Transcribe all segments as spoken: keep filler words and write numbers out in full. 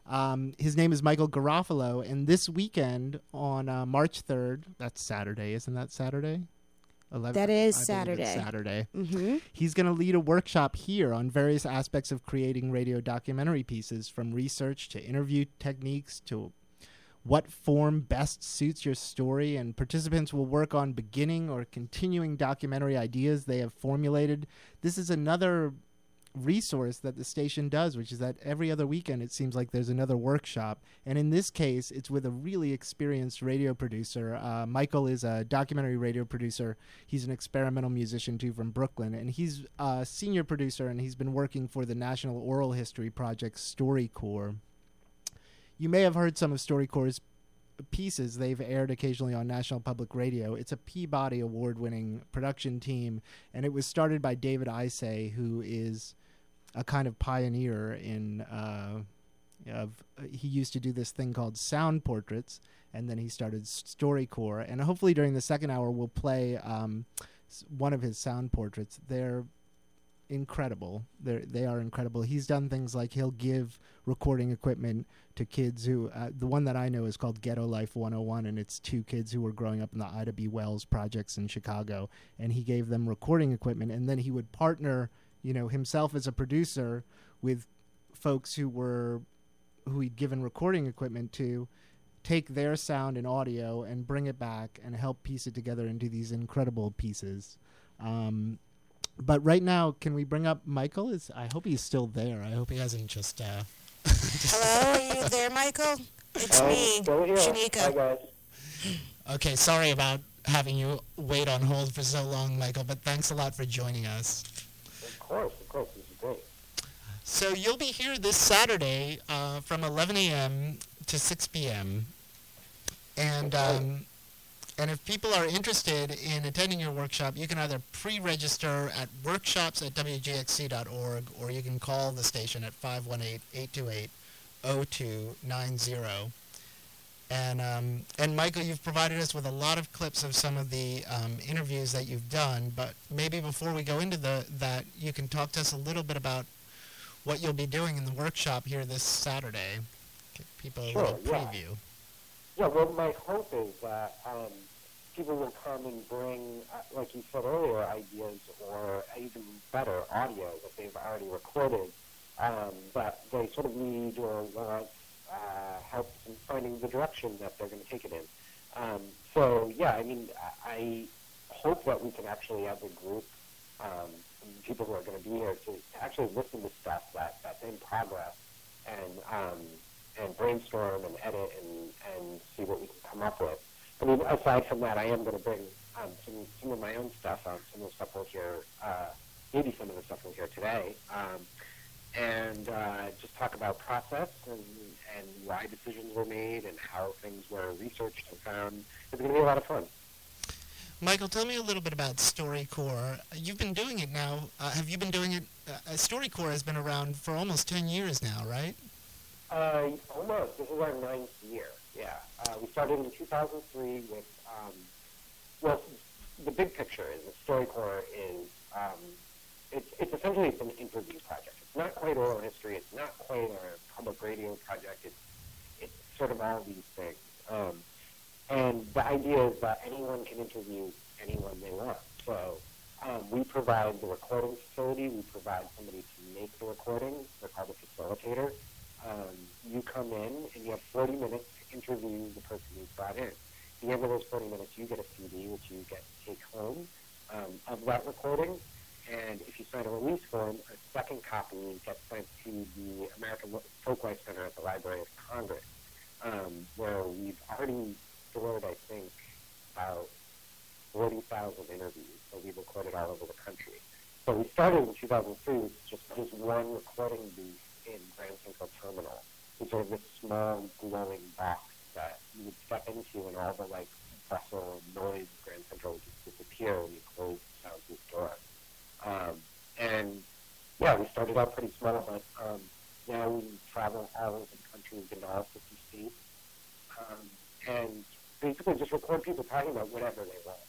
Um, his name is Michael Garofalo, and this weekend on uh, March third, that's Saturday, isn't that Saturday? eleventh, That is I Saturday. It's Saturday. Mm-hmm. He's going to lead a workshop here on various aspects of creating radio documentary pieces, from research to interview techniques to what form best suits your story, and participants will work on beginning or continuing documentary ideas they have formulated. This is another resource that the station does, which is that every other weekend it seems like there's another workshop, and in this case it's with a really experienced radio producer. uh, Michael is a documentary radio producer. He's an experimental musician too from Brooklyn, and he's a senior producer, and he's been working for the National Oral History Project StoryCorps. You may have heard some of StoryCorps' pieces. They've aired occasionally on National Public Radio. It's a Peabody Award-winning production team, and it was started by David Isay, who is a kind of pioneer in uh, of uh, he used to do this thing called sound portraits, and then he started StoryCorps, and hopefully during the second hour we'll play um, one of his sound portraits. They're incredible. They they are incredible. He's done things like he'll give recording equipment to kids who, uh, the one that I know is called Ghetto Life one oh one, and it's two kids who were growing up in the Ida B. Wells projects in Chicago, and he gave them recording equipment, and then he would partner, you know, himself as a producer with folks who were, who he'd given recording equipment to, take their sound and audio and bring it back and help piece it together into these incredible pieces. Um, But right now, can we bring up Michael? Is I hope he's still there. I hope he hasn't just... Uh, just Hello, are you there, Michael? It's I'm me, still here. Shanika. Hi, guys. Okay, sorry about having you wait on hold for so long, Michael, but thanks a lot for joining us. Of course, of course. This is great. So you'll be here this Saturday uh, from eleven a.m. to six p.m. And... Um, And if people are interested in attending your workshop, you can either pre-register at workshops at w g x c dot org, or you can call the station at five one eight, eight two eight, zero two nine zero. And, um, and Michael, you've provided us with a lot of clips of some of the um, interviews that you've done, but maybe before we go into the, that, you can talk to us a little bit about what you'll be doing in the workshop here this Saturday. Give people a Sure, little yeah. preview. Yeah, well, my hope is that um, people will come and bring, uh, like you said earlier, ideas or even better audio that they've already recorded, um, that they sort of need or want uh, help in finding the direction that they're going to take it in. Um, so, yeah, I mean, I, I hope that we can actually, as a group, um, people who are going to be here, to, to actually listen to stuff that, that's in progress and um, and brainstorm and edit and, and see what we can come up with. I mean, aside from that, I am going to bring um, some, some of my own stuff, um, some of the stuff we'll hear, uh, maybe some of the stuff we'll hear today, um, and uh, just talk about process and, and why decisions were made and how things were researched and found. It's going to be a lot of fun. Michael, tell me a little bit about StoryCorps. You've been doing it now. Uh, have you been doing it? Uh, StoryCorps has been around for almost ten years now, right? Uh, almost. This is our ninth year, yeah. Uh, we started in two thousand three with, um, well, the big picture is that StoryCorps is, um, it's, it's essentially it's an interview project. It's not quite oral history. It's not quite a public radio project. It's, it's sort of all these things. Um, and the idea is that anyone can interview anyone they want. So um, we provide the recording facility. We provide somebody to make the recordings. They're called a facilitator. Um, you come in and you have forty minutes to interview the person you've brought in. At the end of those forty minutes, you get a C D, which you get to take home um, of that recording. And if you sign a release form, a second copy gets sent to the American Folklife Center at the Library of Congress, um, where we've already stored, I think, about forty thousand interviews that we've recorded all over the country. So we started in two thousand three with just, just one recording booth in Grand Central Terminal. It's sort of this small glowing box that you would step into and all the like bustle and noise of Grand Central would just disappear when you close the soundproof door. Um, and yeah, we started out pretty small, but um, now we travel all over the country. We've been to all fifty states. Um, and basically just record people talking about whatever they want.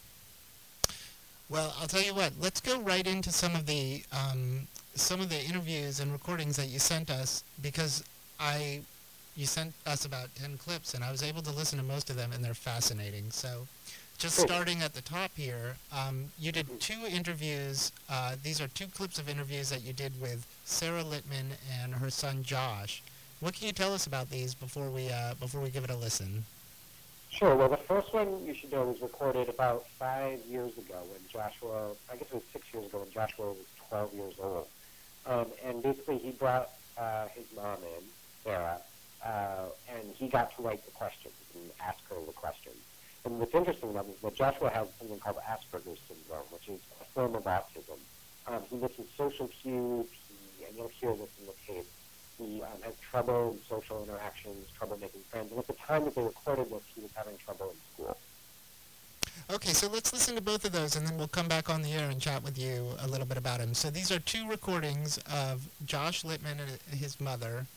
Well, I'll tell you what. Let's go right into some of the um, some of the interviews and recordings that you sent us, because I you sent us about ten clips, and I was able to listen to most of them, and they're fascinating. So just starting at the top here, um, you did two interviews. Uh, these are two clips of interviews that you did with Sarah Littman and her son Josh. What can you tell us about these before we uh, before we give it a listen? Sure. Well, the first one you should know was recorded about five years ago when Joshua, I guess it was six years ago when Joshua was twelve years old. Um, and basically he brought uh, his mom in, Sarah, uh, and he got to write the questions and ask her the questions. And what's interesting about this is that Joshua has something called Asperger's syndrome, which is a form of autism. Um, he misses social cues, he, and you'll hear this in the tape. He um, has trouble in social interactions, trouble making friends, and at the time that they recorded this, he was having trouble in school. Okay, so let's listen to both of those, and then we'll come back on the air and chat with you a little bit about him. So these are two recordings of Josh Littman and his mother,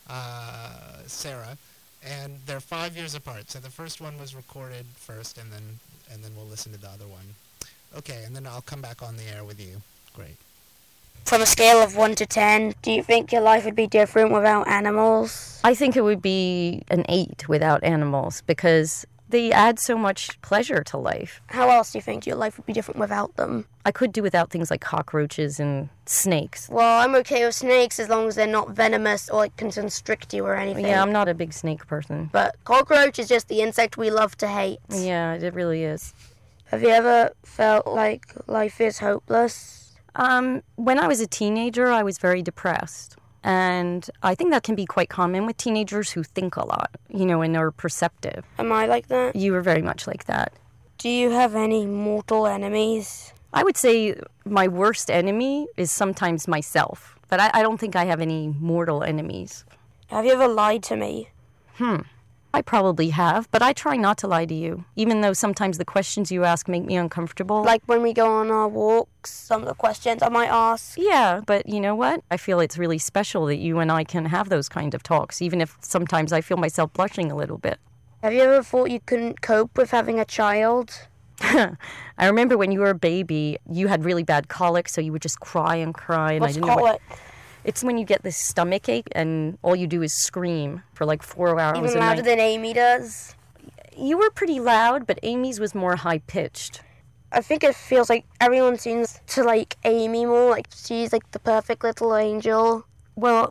uh, Sarah, and they're five years apart. So the first one was recorded first, and then and then we'll listen to the other one. Okay, and then I'll come back on the air with you. Great. From a scale of one to ten, do you think your life would be different without animals? I think it would be an eight without animals because they add so much pleasure to life. How else do you think your life would be different without them? I could do without things like cockroaches and snakes. Well, I'm okay with snakes as long as they're not venomous or like, can constrict you or anything. Yeah, I'm not a big snake person. But cockroach is just the insect we love to hate. Yeah, it really is. Have you ever felt like life is hopeless? Um, when I was a teenager, I was very depressed. And I think that can be quite common with teenagers who think a lot, you know, and are perceptive. Am I like that? You were very much like that. Do you have any mortal enemies? I would say my worst enemy is sometimes myself. But I, I don't think I have any mortal enemies. Have you ever lied to me? Hmm. I probably have, but I try not to lie to you, even though sometimes the questions you ask make me uncomfortable. Like when we go on our walks, some of the questions I might ask. Yeah, but you know what? I feel it's really special that you and I can have those kind of talks, even if sometimes I feel myself blushing a little bit. Have you ever thought you couldn't cope with having a child? I remember when you were a baby, you had really bad colic, so you would just cry and cry. And What's I didn't know colic? what... It's when you get this stomach ache and all you do is scream for like four hours Even a louder night. than Amy does? You were pretty loud, but Amy's was more high-pitched. I think it feels like everyone seems to like Amy more, like she's like the perfect little angel. Well,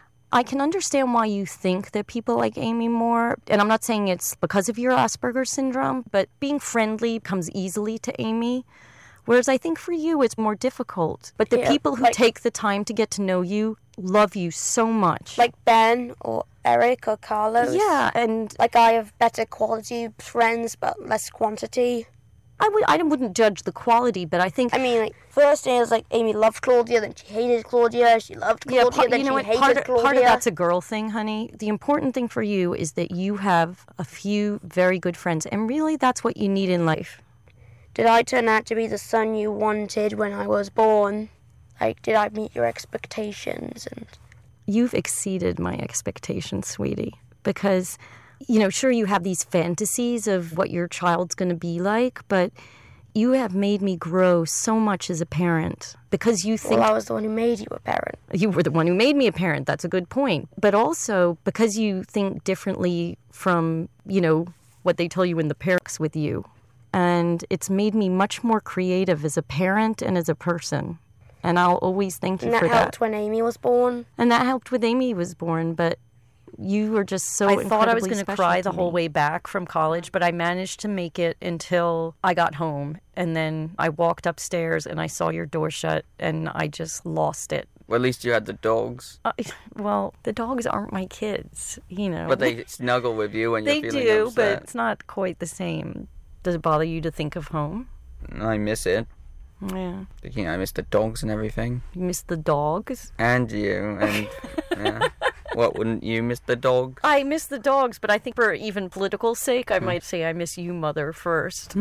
I can understand why you think that people like Amy more, and I'm not saying it's because of your Asperger's syndrome, but being friendly comes easily to Amy. Whereas I think for you, it's more difficult. But the Yeah, people who like- take the time to get to know you love you so much. Like Ben or Eric or Carlos. Yeah, and Like I have better quality friends but less quantity. I, would, I wouldn't judge the quality, but I think... I mean, like, first it was like Amy loved Claudia, then she hated Claudia, she loved yeah, Claudia, part, then you know she what? hated Part of, Claudia. part of that's a girl thing, honey. The important thing for you is that you have a few very good friends, and really that's what you need in life. Did I turn out to be the son you wanted when I was born? Like, did I meet your expectations? And You've exceeded my expectations, sweetie, because, you know, sure, you have these fantasies of what your child's going to be like, but you have made me grow so much as a parent because you think... Well, I was the one who made you a parent. You were the one who made me a parent. That's a good point. But also because you think differently from, you know, what they tell you in the parks with you. And it's made me much more creative as a parent and as a person. And I'll always thank you And that for helped that. when Amy was born. And that helped with Amy was born, but you were just so I thought I was going to cry the me. whole way back from college, but I managed to make it until I got home. And then I walked upstairs and I saw your door shut and I just lost it. Well, at least you had the dogs. Uh, well, the dogs aren't my kids, you know. But they snuggle with you when They you're feeling do, upset. but it's not quite the same. Does it bother you to think of home? I miss it. Yeah. You know, I miss the dogs and everything. You miss the dogs? And you. And yeah. What, wouldn't you miss the dogs? I miss the dogs, but I think for even political sake, I might say I miss you, mother, first.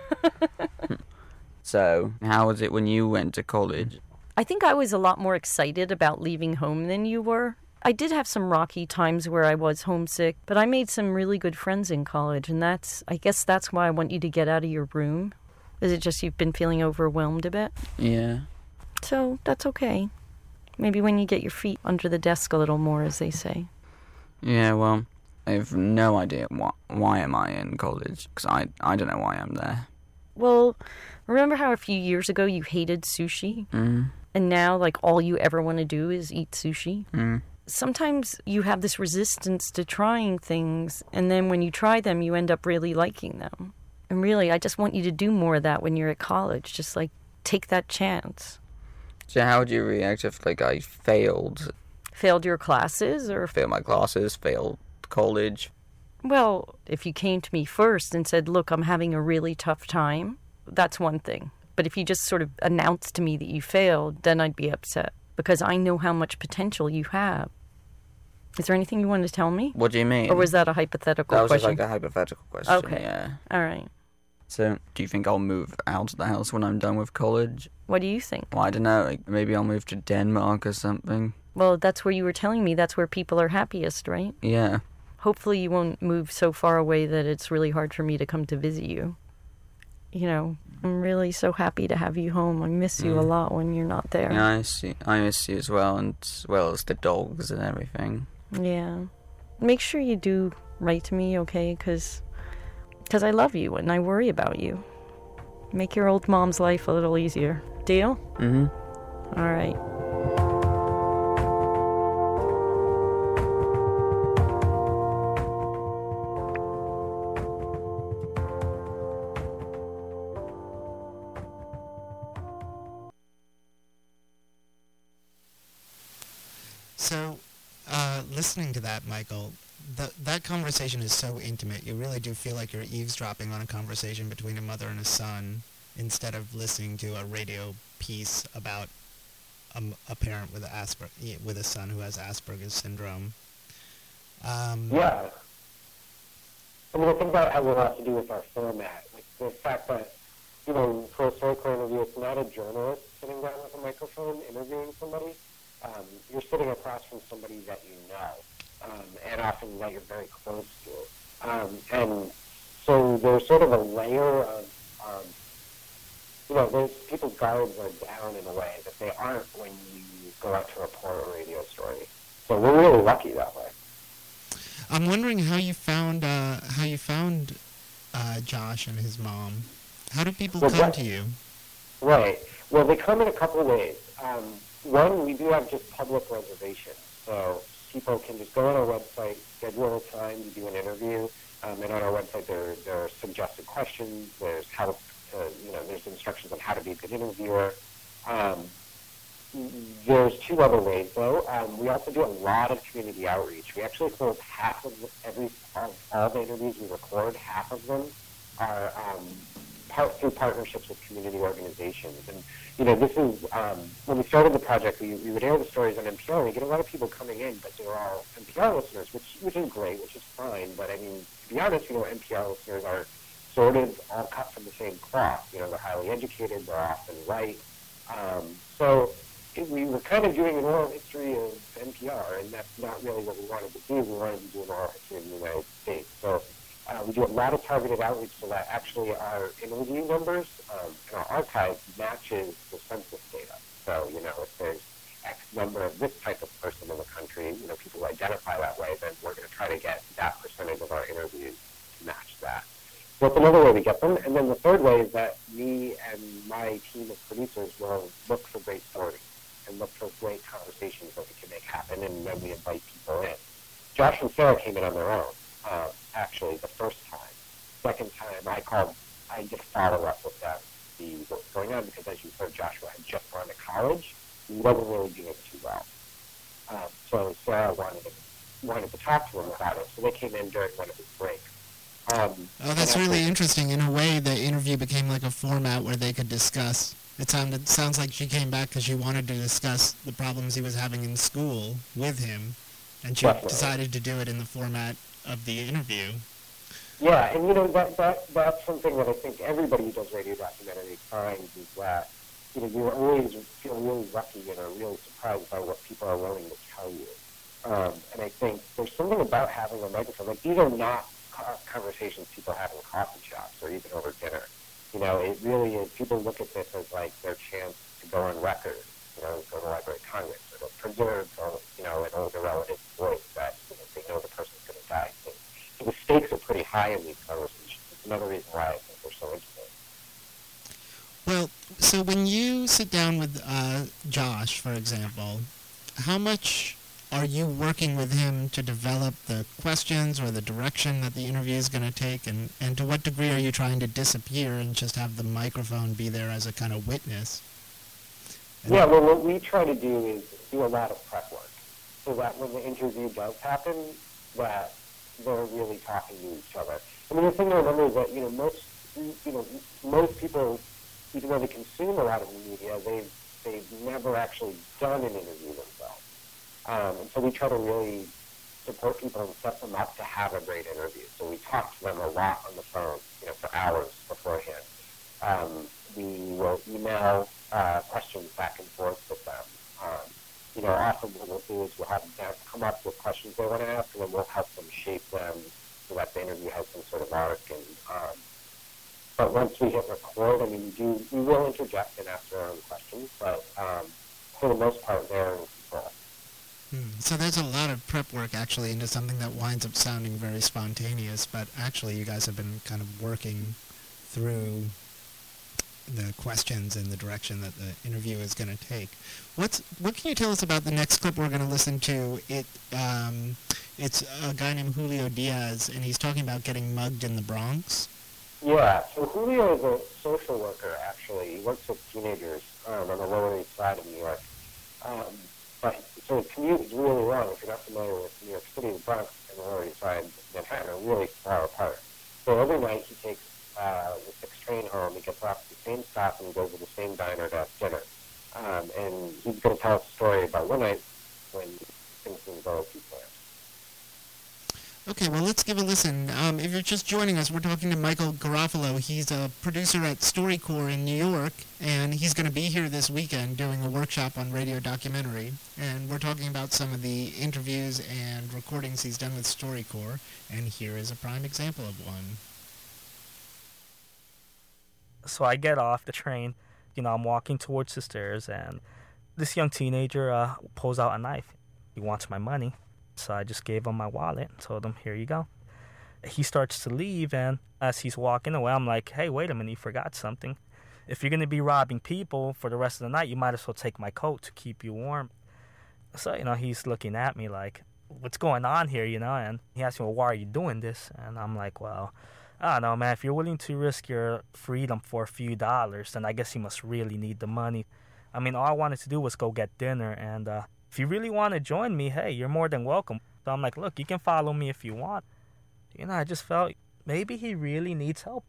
So, how was it when you went to college? I think I was a lot more excited about leaving home than you were. I did have some rocky times where I was homesick, but I made some really good friends in college, and that's, I guess that's why I want you to get out of your room. Is it just you've been feeling overwhelmed a bit? Yeah. So that's okay. Maybe when you get your feet under the desk a little more, as they say. Yeah, well, I have no idea why, why am I in college, because I, I don't know why I'm there. Well, remember how a few years ago you hated sushi? Mm. And now, like, all you ever want to do is eat sushi? Mm. Sometimes you have this resistance to trying things, and then when you try them, you end up really liking them. And really, I just want you to do more of that when you're at college. Just, like, take that chance. So how would you react if, like, I failed? Failed your classes, or... Failed my classes, failed college? Well, if you came to me first and said, look, I'm having a really tough time, that's one thing. But if you just sort of announced to me that you failed, then I'd be upset. Because I know how much potential you have. Is there anything you want to tell me? What do you mean? Or was that a hypothetical that was question? just like a hypothetical question, Okay. yeah. All right. So, do you think I'll move out of the house when I'm done with college? What do you think? Well, I don't know, like, maybe I'll move to Denmark or something. Well, that's where you were telling me that's where people are happiest, right? Yeah. Hopefully you won't move so far away that it's really hard for me to come to visit you. You know, I'm really so happy to have you home. I miss you Mm. a lot when you're not there. Yeah, I see. I miss you as well, and as well as the dogs and everything. Yeah. Make sure you do write to me, okay? Because I love you and I worry about you. Make your old mom's life a little easier. Deal? Mm-hmm. All right. So, uh, listening to that, Michael, th- that conversation is so intimate. You really do feel like you're eavesdropping on a conversation between a mother and a son instead of listening to a radio piece about a, m- a parent with a Asper- with a son who has Asperger's syndrome. Um, Yeah. I mean, I think that has a lot to do with our format. Like the fact that, you know, for a StoryCorps interview, it's not a journalist sitting down with a microphone interviewing somebody. Um, you're sitting across from somebody that you know, um, and often that you're very close to. Um, and so there's sort of a layer of, um, you know, those people's guards are down in a way that they aren't when you go out to report a radio story. So we're really lucky that way. I'm wondering how you found uh, how you found uh, Josh and his mom. How do people Well, come that- to you? Right. Well, they come in a couple of ways. Um, one, we do have just public reservations. So people can just go on our website, schedule a time to do an interview. Um, and on our website, there, there are suggested questions. There's how to, uh, you know, there's instructions on how to be a good interviewer. Um, there's two other ways, though. Um, we also do a lot of community outreach. We actually hold half of the, every all, all the interviews we record. Half of them are um, part, through partnerships with community organizations. And you know, this is um, when we started the project. We, we would air the stories on N P R. We get a lot of people coming in, but they're all N P R listeners, which which is great, which is fine. But I mean, to be honest, you know, N P R listeners are sort of all cut from the same cloth. You know, they're highly educated. They're often right. Um, so it, we were kind of doing an oral history of N P R, and that's not really what we wanted to do. We wanted to do an oral history of the United States. So uh, we do a lot of targeted outreach so that actually our interview numbers um, in our archive matches the census data. So, you know, if there's X number of this type of person in the country, you know, people who identify that way, then we're going to try to get that percentage of our interviews to match that. So that's another way we get them. And then the third way is that me and my team of producers will look for great stories and look for great conversations that we can make happen, and then we invite people in. Josh and Sarah came in on their own, uh, actually, the first time. Second time, I called, I did a follow-up with them to see what was going on, because as you heard, Joshua had just gone to college. He wasn't really doing too well. Um, so Sarah wanted to, wanted to talk to him about it, so they came in during one of his breaks. Um, Oh, that's and really after- interesting. In a way, the interview became like a format where they could discuss. It sounded sounds like she came back because she wanted to discuss the problems he was having in school with him, and she Definitely. decided to do it in the format of the interview. Yeah, and you know, that, that that's something that I think everybody who does radio documentary finds, is that, you know, you always feel really lucky and are really surprised by what people are willing to tell you. Um, and I think there's something about having a microphone. Like, these are not co- conversations people have in coffee shops or even over dinner. You know, it really is, people look at this as like their chance to go on record, you know, go to the Library of Congress, or to preserve, or, you know, an older relative's voice that, you know, they know the person stakes are pretty high in these conversations. It's another reason why I think they're so interesting. Well, so when you sit down with uh, Josh, for example, how much are you working with him to develop the questions or the direction that the interview is going to take, and, and to what degree are you trying to disappear and just have the microphone be there as a kind of witness? And yeah, well, what we try to do is do a lot of prep work, so that when the interview does happen, that they're really talking to each other. I mean, the thing to remember is that, you know, most, you know, most people, even though they consume a lot of the media, they've, they've never actually done an interview themselves. Um, and so we try to really support people and set them up to have a great interview. So we talk to them a lot on the phone, you know, for hours beforehand. Um, we will email uh, questions back and forth with them. Um, you know, often what we'll do is we'll have them come up with questions they want to ask, and then we'll help them shape them so that the interview has some sort of arc. And um, but once we hit record, I mean, we do we will interject and ask our own questions, but um, for the most part, they're in control. So there's a lot of prep work actually into something that winds up sounding very spontaneous, but actually you guys have been kind of working through the questions and the direction that the interview is going to take. What's what can you tell us about the next clip we're going to listen to? It um, it's a guy named Julio Diaz, and he's talking about getting mugged in the Bronx. Yeah, so Julio is a social worker, actually. He works with teenagers um, on the Lower East Side of New York. Um, but so the commute is really long. If you're not familiar with New York City, the Bronx and the Lower East Side, Manhattan are really far apart. So every night he takes uh, the six train home. He gets off at the same stop and he goes to the same diner to have dinner. Um, and he's going to tell us a story about one night when things didn't go as he planned. Okay, well, let's give a listen. Um, if you're just joining us, we're talking to Michael Garofalo. He's a producer at StoryCorps in New York, and he's going to be here this weekend doing a workshop on radio documentary. And we're talking about some of the interviews and recordings he's done with StoryCorps, and here is a prime example of one. So I get off the train, you know, I'm walking towards the stairs, and this young teenager uh, pulls out a knife. He wants my money. So I just gave him my wallet and told him, here you go. He starts to leave, and as he's walking away, I'm like, hey, wait a minute, you forgot something. If you're going to be robbing people for the rest of the night, you might as well take my coat to keep you warm. So, you know, he's looking at me like, what's going on here, you know? And he asked me, well, why are you doing this? And I'm like, well, I don't know, man. If you're willing to risk your freedom for a few dollars, then I guess you must really need the money. I mean, all I wanted to do was go get dinner, and uh, if you really want to join me, hey, you're more than welcome. So I'm like, look, you can follow me if you want. You know, I just felt maybe he really needs help.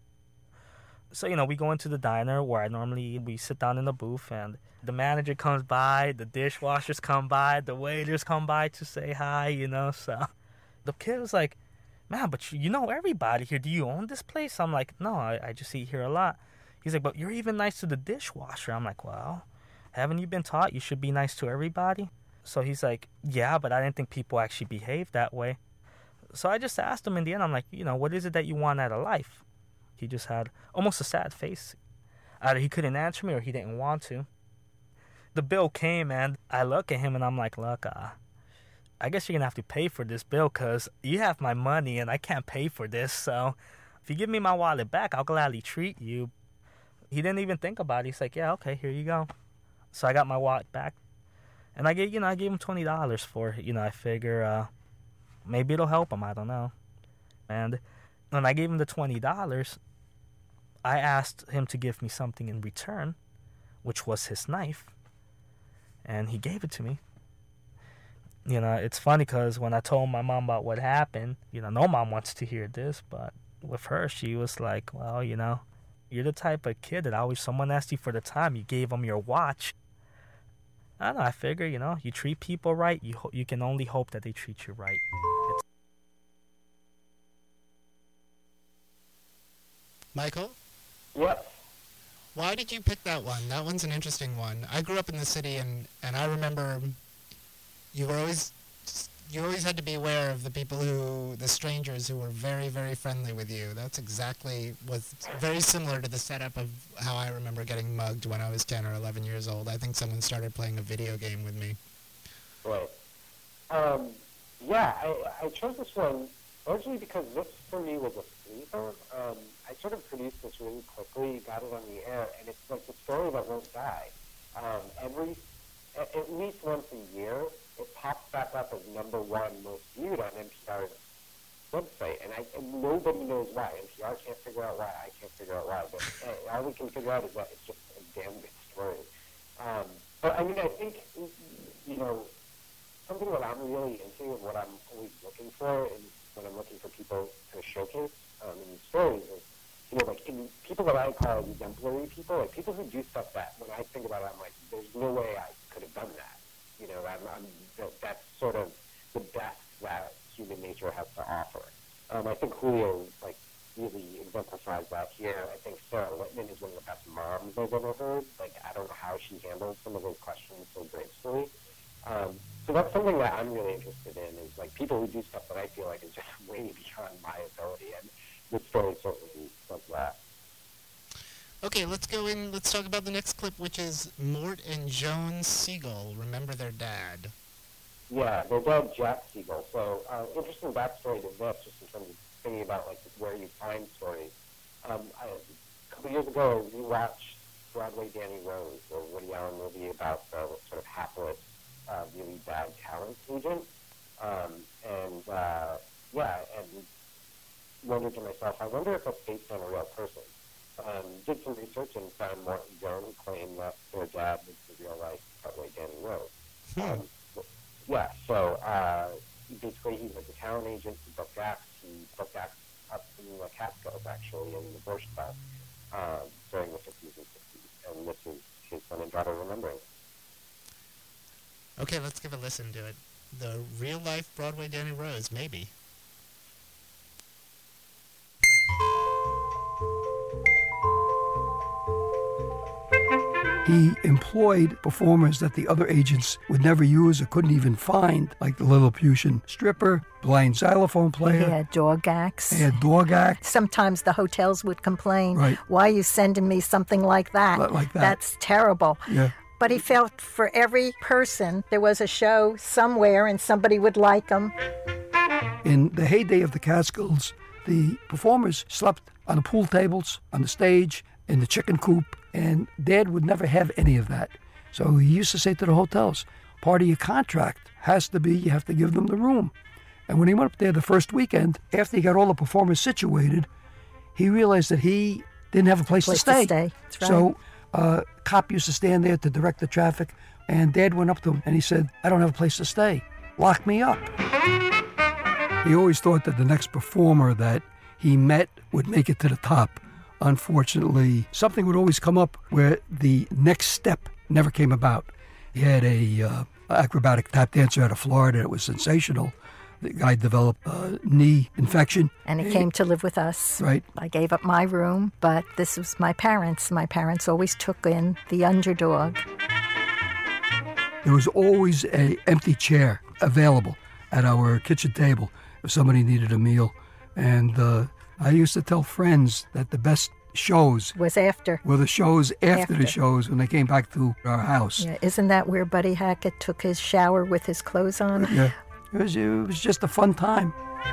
So, you know, we go into the diner where I normally, we sit down in the booth, and the manager comes by, the dishwashers come by, the waiters come by to say hi, you know. So the kid was like, man, but you know everybody here. Do you own this place? I'm like, no, I, I just eat here a lot. He's like, but you're even nice to the dishwasher. I'm like, well, haven't you been taught you should be nice to everybody? So he's like, yeah, but I didn't think people actually behave that way. So I just asked him in the end, I'm like, you know, what is it that you want out of life? He just had almost a sad face. Either he couldn't answer me or he didn't want to. The bill came, and I look at him and I'm like, look, uh, I guess you're going to have to pay for this bill because you have my money and I can't pay for this. So if you give me my wallet back, I'll gladly treat you. He didn't even think about it. He's like, yeah, okay, here you go. So I got my wallet back. And I gave, you know, I gave him twenty dollars for it. You know, I figure uh, maybe it'll help him. I don't know. And when I gave him the twenty dollars, I asked him to give me something in return, which was his knife. And he gave it to me. You know, it's funny because when I told my mom about what happened, you know, no mom wants to hear this, but with her, she was like, well, you know, you're the type of kid that always someone asked you for the time, you gave them your watch. I don't know, I figure, you know, you treat people right, you ho- you can only hope that they treat you right. It's- Michael? Yep. Why did you pick that one? That one's an interesting one. I grew up in the city, and, and I remember you were always you always had to be aware of the people who, the strangers who were very, very friendly with you. That's exactly, was very similar to the setup of how I remember getting mugged when I was ten or eleven years old. I think someone started playing a video game with me. Right. Um, yeah, I, I chose this one largely because this, for me, was a sleeper. Um, I sort of produced this really quickly, got it on the air, and it's like a story that won't die. Um, every, at, at least once a year, it pops back up as number one most viewed on N P R's website, and, I, and nobody knows why. N P R can't figure out why. I can't figure out why. But hey, all we can figure out is that it's just a damn good story. Um, but I mean, I think, you know, something that I'm really into and what I'm always looking for is when I'm looking for people to showcase um, in stories is, you know, like in people that I call exemplary people, like people who do stuff that when I think about it, I'm like, there's no way I could have done that. You know, I'm, I'm, that, that's sort of the best that human nature has to offer. Um, I think Julio, like, really exemplifies that here. I think Sarah Whitman is one of the best moms I've ever heard. Like, I don't know how she handles some of those questions so gracefully. Um, so that's something that I'm really interested in is, like, people who do stuff that I feel like is just way beyond my ability. And this story certainly does that. Okay, let's go in. Let's talk about the next clip, which is Mort and Joan Siegel remember their dad. Yeah, their dad, Jack Siegel. So, uh, interesting backstory to this, just in terms of thinking about, like, where you find stories. Um, I, a couple years ago, we watched Broadway Danny Rose, the Woody Allen movie about the sort of hapless, uh, really bad talent agent. Um, and, uh, yeah, and wondered to myself, I wonder if that's based on a real person. Um, did some research and found Mort and Joan who claimed that their dad was the real-life Broadway Danny Rose. Um, Yeah, so uh, basically he was a talent agent, he booked acts, he booked acts up in the Catskills, actually, in the Borscht Belt uh, during the fifties and sixties, and this is his son and daughter remembering. Okay, let's give a listen to it. The real-life Broadway Danny Rose, maybe. He employed performers that the other agents would never use or couldn't even find, like the Lilliputian stripper, blind xylophone player. He had dog acts. He had dog acts. Sometimes the hotels would complain, right. Why are you sending me something like that? Like that. That's terrible. Yeah. But he felt for every person, there was a show somewhere and somebody would like him. In the heyday of the Catskills, the performers slept on the pool tables, on the stage, in the chicken coop, and Dad would never have any of that. So he used to say to the hotels, part of your contract has to be you have to give them the room. And when he went up there the first weekend, after he got all the performers situated, he realized that he didn't have a place, place to stay. To stay. That's right. So a uh, cop used to stand there to direct the traffic, and Dad went up to him and he said, I don't have a place to stay. Lock me up. He always thought that the next performer that he met would make it to the top. Unfortunately, something would always come up where the next step never came about. He had a uh, acrobatic tap dancer out of Florida that was sensational. The guy developed a knee infection. And he came to live with us. Right. I gave up my room, but this was my parents. My parents always took in the underdog. There was always an empty chair available at our kitchen table if somebody needed a meal. And uh, I used to tell friends that the best shows was after. Were the shows after, after the shows when they came back to our house. Yeah, isn't that where Buddy Hackett took his shower with his clothes on? Yeah, it was, it was just a fun time.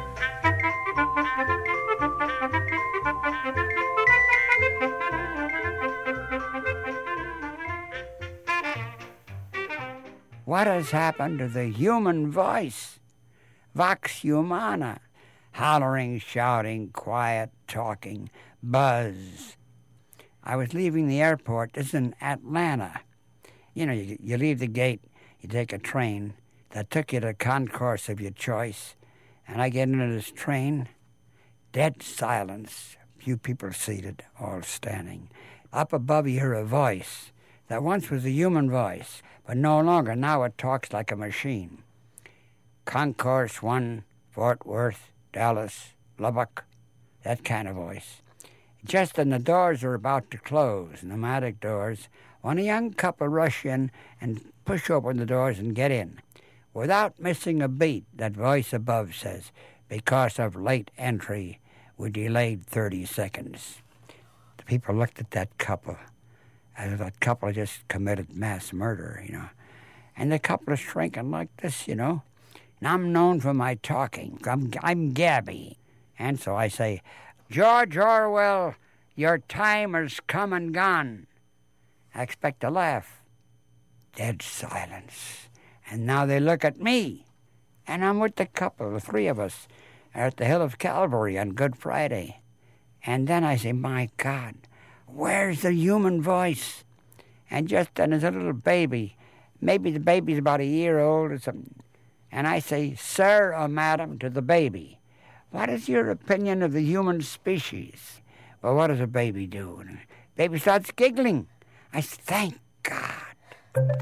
What has happened to the human voice? Vox humana. Hollering, shouting, quiet, talking, buzz. I was leaving the airport. This is in Atlanta. You know, you, you leave the gate, you take a train that took you to a concourse of your choice, and I get into this train, dead silence, few people seated, all standing. Up above you hear a voice that once was a human voice, but no longer. Now it talks like a machine. Concourse one, Fort Worth, Dallas, Lubbock, that kind of voice. Just as the doors are about to close, pneumatic doors, when a young couple rush in and push open the doors and get in. Without missing a beat, that voice above says, because of late entry, we delayed thirty seconds. The people looked at that couple as that couple just committed mass murder, you know. And the couple is shrinking like this, you know. And I'm known for my talking. I'm, I'm Gabby. And so I say, George Orwell, your time has come and gone. I expect a laugh. Dead silence. And now they look at me. And I'm with the couple, the three of us, at the Hill of Calvary on Good Friday. And then I say, my God, where's the human voice? And just then there's a little baby. Maybe the baby's about a year old or something. And I say, sir or madam, to the baby, what is your opinion of the human species? Well, what does a baby do? And the baby starts giggling. I say, thank God.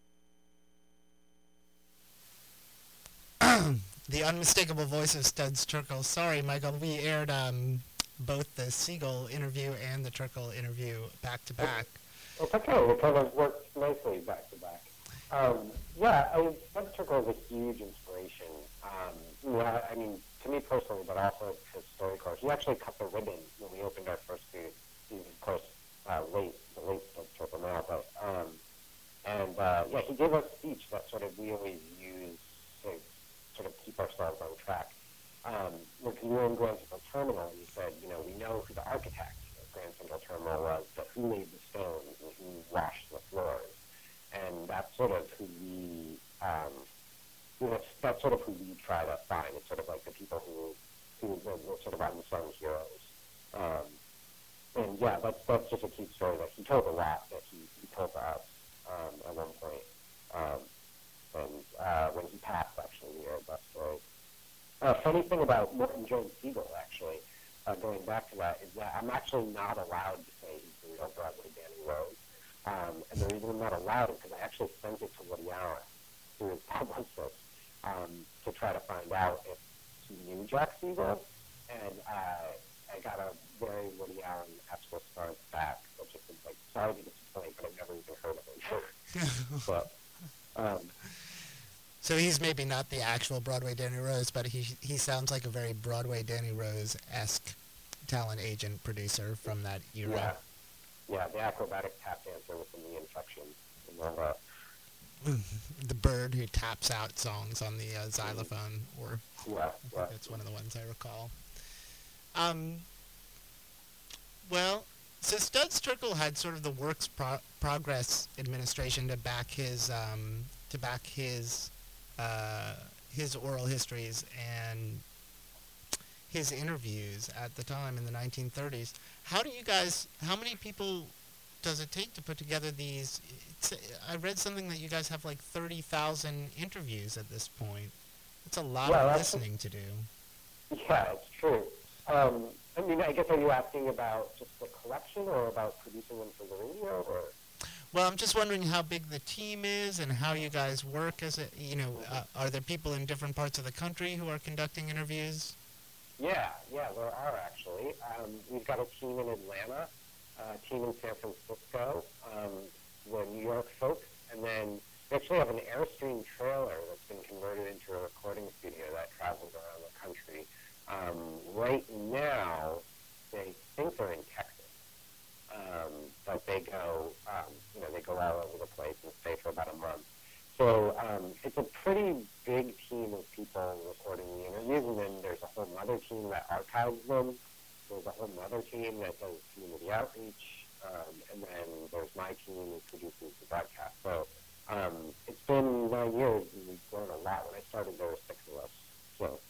The unmistakable voice of Studs Terkel. Sorry, Michael, we aired um, both the Siegel interview and the Terkel interview back to back. It's okay. It kind of works nicely back to back. Um, yeah, I mean, Studs Terkel is a huge inspiration. Um, yeah, I mean, to me personally, but also to StoryCorps. He actually cut the ribbon when we opened our first booth. He's, of course, uh, late, the late Studs Terkel now, but, um, and, uh, yeah, he gave us a speech that sort of we always use to sort of keep ourselves on track. Um, when we were in Grand Central Terminal, he said, you know, we know who the architect of Grand Central Terminal was, but who laid the stones and who washed the floors? And that's sort of who we, um, you know, that's, that's sort of who we try to find. It's sort of like the people who, who were, were sort of unsung heroes. Um, and yeah, that's, that's just a cute story that he told a lot that he, he told to us um, at one point. Um, and uh, when he passed, actually, we aired that story. Uh, funny thing about Morton Jones Siegel, actually, uh, going back to that, is that I'm actually not allowed to say he's the real Broadway Danny Rose. Um, and the reason I'm not allowed is because I actually sent it to Woody Allen, through his publicist, um, to try to find out if he knew Jack Siegel. And uh, I got a very Woody Allen-esque response back, which is like, sorry to disappoint, but I've never even heard of him. But, um, so he's maybe not the actual Broadway Danny Rose, but he he sounds like a very Broadway Danny Rose-esque talent agent producer from that era. Yeah, yeah, the acrobatic tap dancer with the knee infection and all that. The bird who taps out songs on the uh, xylophone, or yeah, yeah. That's one of the ones I recall. Um, well, so Studs Terkel had sort of the Works Pro- Progress Administration to back his um, to back his uh, his oral histories and his interviews at the time in the nineteen thirties. How do you guys? How many people does it take to put together these? It's, I read something that you guys have like thirty thousand interviews at this point. It's a lot yeah, of listening to do. Yeah, it's true. Um, I mean, I guess, are you asking about just the collection or about producing them for the radio? Or? Well, I'm just wondering how big the team is and how you guys work as a, you know, uh, are there people in different parts of the country who are conducting interviews? Yeah, yeah, there are actually. Um, we've got a team in Atlanta, a team in San Francisco, um, the New York folks, and then we actually have an Airstream trailer that's been converted into a recording studio that travels around the country. Um, right now, they think they're in Texas, um, but they go, um, you know, they go all over the place and stay for about a month. So um, it's a pretty big team of people recording the interviews, and then there's a whole other team that archives them. There's a whole other team that does community outreach, um, and then there's my team who produces the broadcast. So um, it's been nine years, and we've grown a lot. When I started, there were six of us. So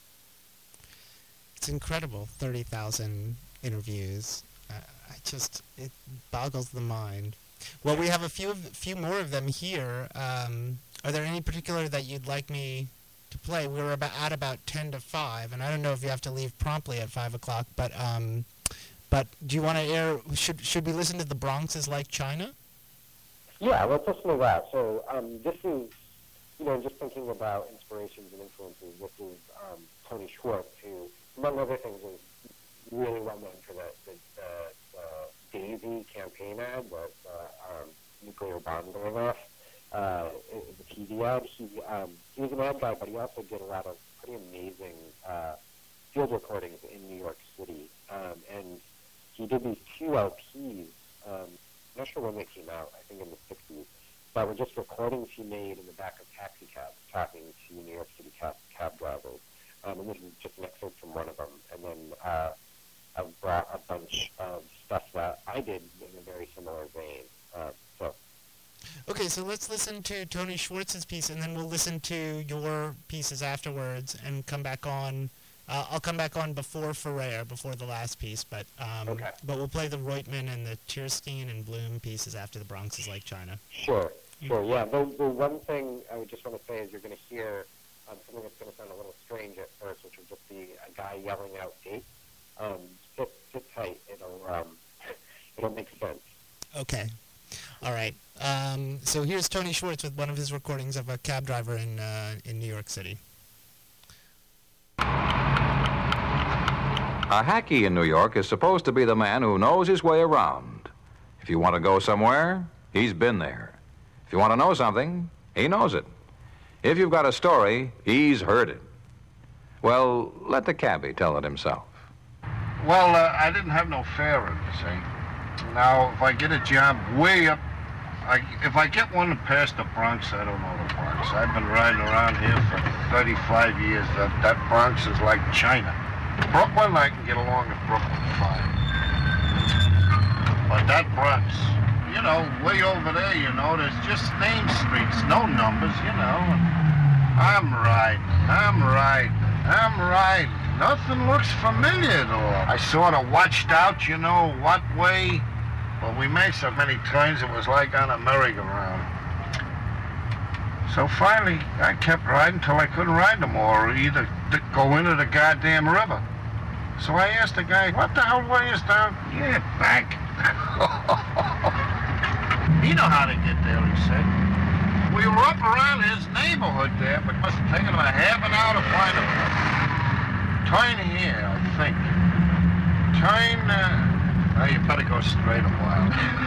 it's incredible, thirty thousand interviews. Uh, I just, it boggles the mind. Well, we have a few few more of them here. Um, are there any particular that you'd like me to play? We were about at about ten to five, and I don't know if you have to leave promptly at five o'clock. But um, but do you want to air? Should should we listen to The Bronx Is Like China? Yeah, let's listen to that. So um, this is, you know, just thinking about inspirations and influences. This is um, Tony Schwartz, who, among other things, is really well known for the the, the, the Daisy campaign ad, the uh, um, nuclear bomb going off, uh, the T V ad. He um, he was an ad guy, but he also did a lot of pretty amazing uh, field recordings in New York City, um, and he did these two L Ps. Um, I'm not sure when they came out. I think in the sixties. but were just recordings he made in the back of taxi cabs talking to New York City cab, cab drivers. Um, and this is just an excerpt from one of them. And then uh, I've brought a bunch of stuff that I did in a very similar vein. Uh, so. Okay, so let's listen to Tony Schwartz's piece, and then we'll listen to your pieces afterwards and come back on. Uh, I'll come back on before Ferrer, before the last piece, but um, okay. but we'll play the Reutman and the Tierstein and Bloom pieces after The Bronx is Like China. Sure, sure, yeah. The, the one thing I would just want to say is you're going to hear um, something that's going to sound a little strange at first, which will just be a guy yelling out dates. Um, sit, sit tight. It'll, um, it'll make sense. Okay. All right. Um, so here's Tony Schwartz with one of his recordings of a cab driver in uh, in New York City. A hacky in New York is supposed to be the man who knows his way around. If you want to go somewhere, he's been there. If you want to know something, he knows it. If you've got a story, he's heard it. Well, let the cabbie tell it himself. Well, uh, I didn't have no fare in, you see. Now, if I get a job way up, I, if I get one past the Bronx, I don't know the Bronx. I've been riding around here for thirty-five years. That, that Bronx is like China. Brooklyn, I can get along with Brooklyn fine. But that Bronx, you know, way over there, you know, there's just name streets, no numbers, you know. I'm riding, I'm riding, I'm riding. Nothing looks familiar at all. I sort of watched out, you know, what way. Well, we made so many turns, it was like on a merry-go-round. So finally, I kept riding till I couldn't ride no more, or either go into the goddamn river. So I asked the guy, what the hell way is down? Yeah, back. You know how to get there, he said. We were up around his neighborhood there, but it must have taken him a half an hour to find him. Turn here, I think. Turn, uh, oh, you better go straight a while.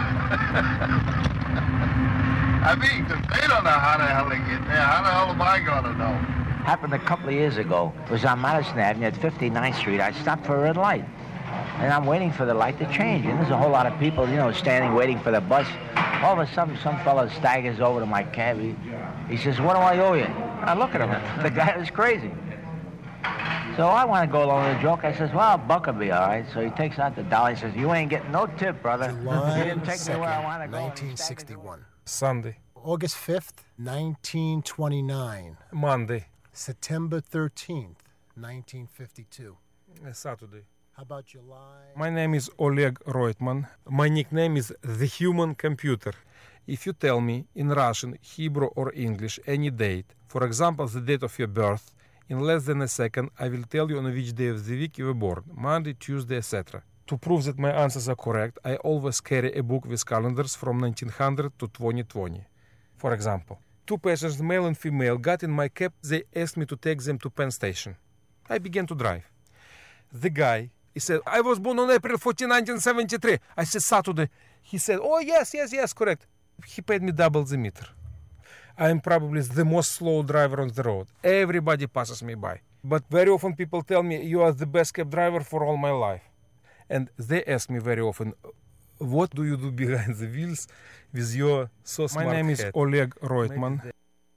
I mean, they don't know how the hell they get there. How the hell am I going to know? Happened a couple of years ago. It was on Madison Avenue at fifty-ninth Street. I stopped for a red light. And I'm waiting for the light to change. And there's a whole lot of people, you know, standing, waiting for the bus. All of a sudden, some fellow staggers over to my cab. He, he says, what do I owe you? I look at him. The guy was crazy. So I want to go along with the joke. I says, well, a buck will be all right. So he takes out the dollar. He says, you ain't getting no tip, brother. July you didn't take me where I want to go. nineteen sixty-one. Sunday. August fifth, nineteen twenty-nine. Monday. September thirteenth, nineteen fifty-two. Saturday. How about July? My name is Oleg Reutman. My nickname is The Human Computer. If you tell me in Russian, Hebrew, or English any date, for example, the date of your birth, in less than a second, I will tell you on which day of the week you were born, Monday, Tuesday, et cetera. To prove that my answers are correct, I always carry a book with calendars from nineteen hundred to twenty twenty. For example, two passengers, male and female, got in my cab. They asked me to take them to Penn Station. I began to drive. The guy, he said, I was born on April fourteenth, nineteen seventy-three. I said, Saturday. He said, oh, yes, yes, yes, correct. He paid me double the meter. I am probably the most slow driver on the road. Everybody passes me by. But very often people tell me, you are the best cab driver for all my life. And they ask me very often, what do you do behind the wheels with your so smart head? My name is Oleg Reutman.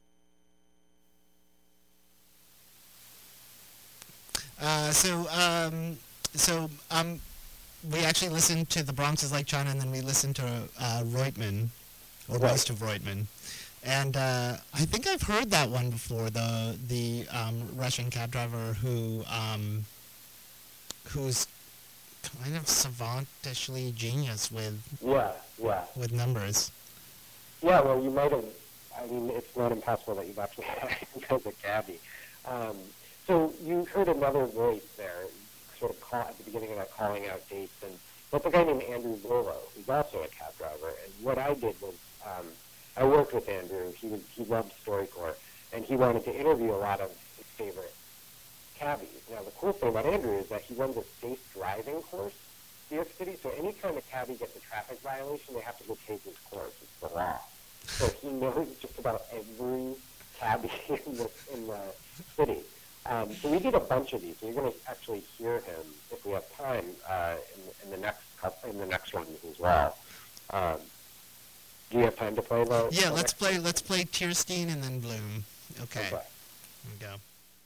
Uh, so, um, so um, we actually listened to The Bronx is Like China, and then we listened to uh, Reutman, or Right. most of Reutman. And uh, I think I've heard that one before, the the um, Russian cab driver who um, who's kind of savantishly genius with Yeah, yeah. with numbers. Yeah, well, you might have, I mean, it's not impossible that you've actually had him as a cabbie. Um, so you heard another voice there, sort of call, at the beginning of that, calling out dates, and that's a guy named Andrew Lolo, who's also a cab driver. And what I did was, um, I worked with Andrew. He was he loved StoryCorps, and he wanted to interview a lot of his favorite cabbies. Now, the cool thing about Andrew is that he runs a safe driving course in New York City, so anytime a cabbie gets a traffic violation, they have to go take his course. It's the law. So he knows just about every cabbie in the, in the city. Um, so we did a bunch of these. So you're going to actually hear him, if we have time, uh, in, in the next couple, in the next one as well. Um, Do you have time to play the? Yeah, the let's next- play. Let's play Tierstein and then Bloom. Okay. Okay. Here we go.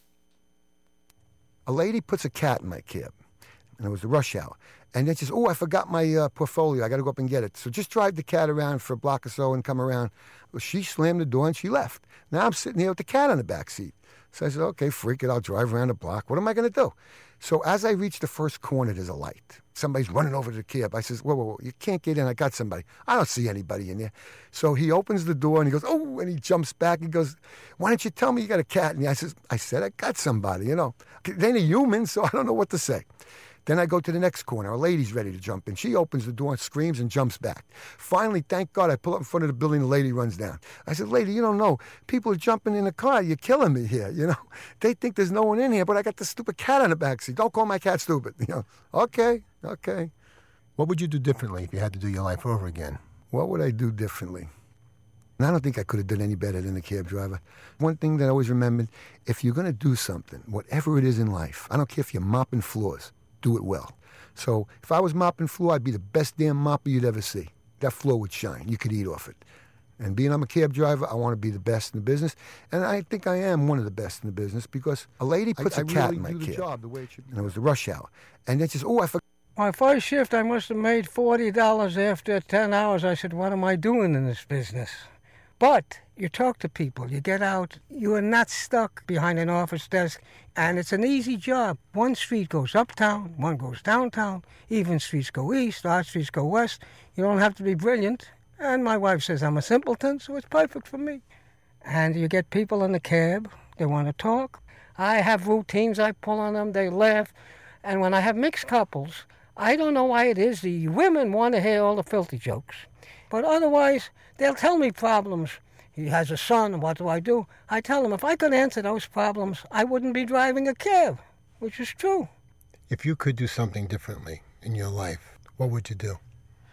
A lady puts a cat in my cab, and it was the rush hour. And then she says, oh, I forgot my uh, portfolio. I got to go up and get it. So just drive the cat around for a block or so and come around. Well, she slammed the door and she left. Now I'm sitting here with the cat on the back seat. So I said, okay, freak it. I'll drive around the block. What am I going to do? So as I reach the first corner, there's a light. Somebody's running over to the cab. I says, whoa, whoa, whoa, you can't get in. I got somebody. I don't see anybody in there. So he opens the door and he goes, oh, and he jumps back. He goes, why don't you tell me you got a cat? And I says, I said, I got somebody, you know. They ain't a human, so I don't know what to say. Then I go to the next corner. A lady's ready to jump in. She opens the door and screams and jumps back. Finally, thank God, I pull up in front of the building. The lady runs down. I said, lady, you don't know. People are jumping in the car. You're killing me here, you know. They think there's no one in here, but I got the stupid cat on the backseat. Don't call my cat stupid. You know, okay, okay. What would you do differently if you had to do your life over again? What would I do differently? And I don't think I could have done any better than the cab driver. One thing that I always remembered, if you're going to do something, whatever it is in life, I don't care if you're mopping floors, do it well. So if I was mopping floor, I'd be the best damn mopper you'd ever see. That floor would shine. You could eat off it. And being I'm a cab driver, I want to be the best in the business. And I think I am one of the best in the business because a lady puts I, a I cat really in my do the cab. job the way it should be. And it was the rush hour. And then she says, oh, I forgot. My first shift, I must have made forty dollars after ten hours. I said, what am I doing in this business? But you talk to people, you get out, you are not stuck behind an office desk, and it's an easy job. One street goes uptown, one goes downtown, even streets go east, odd streets go west. You don't have to be brilliant. And my wife says I'm a simpleton, so it's perfect for me. And you get people in the cab, they want to talk. I have routines, I pull on them, they laugh. And when I have mixed couples, I don't know why it is, the women want to hear all the filthy jokes. But otherwise, they'll tell me problems. He has a son, what do I do? I tell them if I could answer those problems, I wouldn't be driving a cab, which is true. If you could do something differently in your life, what would you do?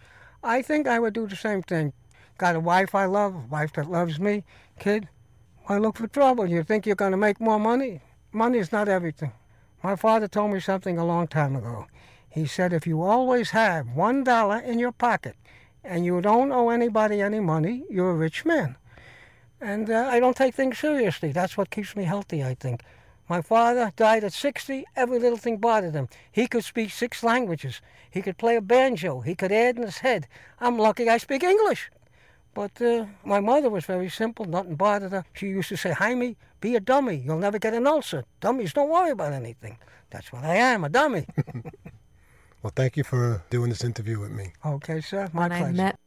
I think I would do the same thing. Got a wife I love, a wife that loves me. Kid, why look for trouble? You think you're going to make more money? Money is not everything. My father told me something a long time ago. He said if you always have one dollar in your pocket and you don't owe anybody any money, you're a rich man. And uh, I don't take things seriously. That's what keeps me healthy, I think. My father died at sixty. Every little thing bothered him. He could speak six languages. He could play a banjo. He could add in his head. I'm lucky I speak English. But uh, my mother was very simple. Nothing bothered her. She used to say, Jaime, be a dummy. You'll never get an ulcer. Dummies don't worry about anything. That's what I am, a dummy. Well, thank you for doing this interview with me. Okay, sir. My When I pleasure. met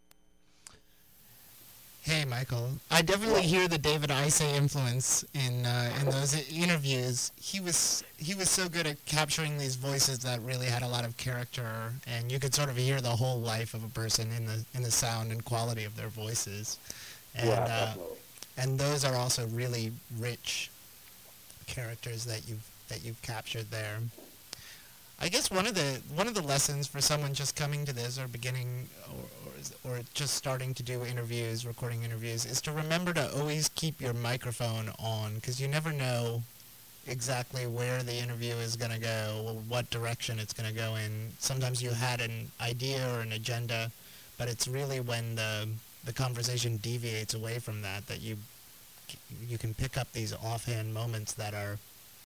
Hey, Michael. I definitely hear the David Isay influence in uh, in those interviews. He was he was so good at capturing these voices that really had a lot of character, and you could sort of hear the whole life of a person in the in the sound and quality of their voices. And Yeah, uh, definitely. and those are also really rich characters that you've that you've captured there. I guess one of the one of the lessons for someone just coming to this or beginning or, or, or just starting to do interviews, recording interviews, is to remember to always keep your microphone on, because you never know exactly where the interview is going to go or what direction it's going to go in. Sometimes you had an idea or an agenda, but it's really when the the conversation deviates away from that that you you can pick up these offhand moments that are